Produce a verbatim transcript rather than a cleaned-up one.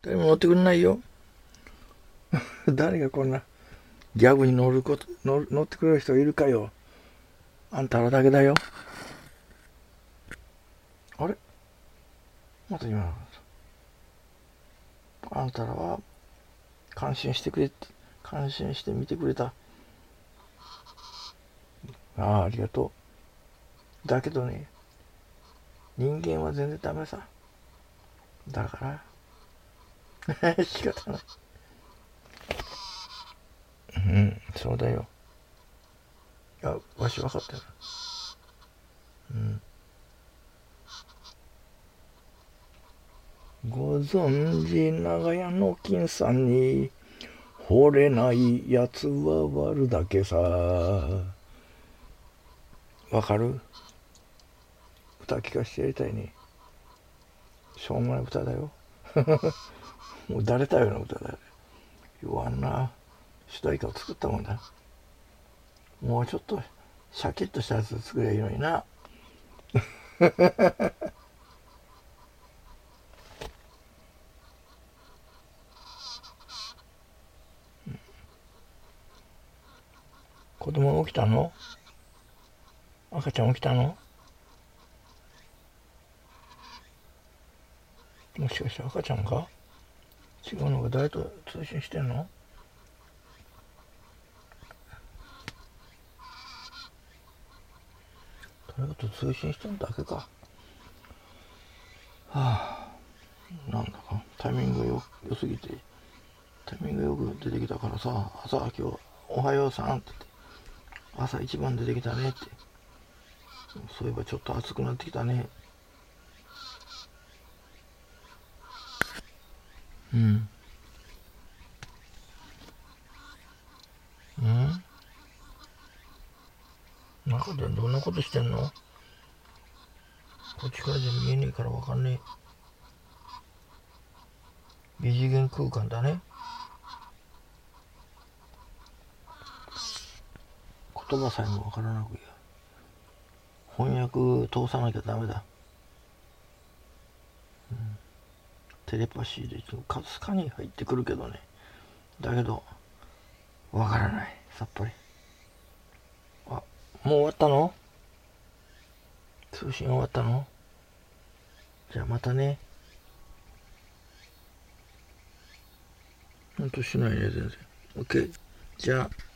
誰も乗ってくれないよ。誰がこんなギャグに乗ること、乗乗ってくれる人いるかよ。あんたらだけだよ。あれまた今、あんたらは感心してくれ、感心して見てくれた。ああ、ありがとう。だけどね、人間は全然ダメさ。だから仕方ない。うん、そうだよ。いや、わし分かってる。うん。ご存知長屋の金さんに惚れないやつは割るだけさ。わかる？歌聞かせてやりたいね。しょうもない歌だよ。もう誰たような歌だよ。弱んな主題歌を作ったもんだ。もうちょっとシャキッとしたやつ作ればいいのにな。子供起きたの？赤ちゃん起きたの？もしかして赤ちゃんか？違うのか？誰と通信してんの？誰と通信してんだけか。はあ、なんだかタイミングがよ良すぎて、タイミングよく出てきたからさ、朝今日おはようさんって言って、朝一番出てきたねって。そういえばちょっと暑くなってきたね。うん。うん、中でどんなことしてんの？こっちからじゃ見えねえからわかんねえ。異次元空間だね。言葉さえもわからなくや。翻訳通さなきゃダメだ。うん、テレパシーでかすかに入ってくるけどね。だけどわからない、さっぱり。あ、もう終わったの？通信終わったの？じゃあまたね。ほんとしないね全然。 OK。じゃあ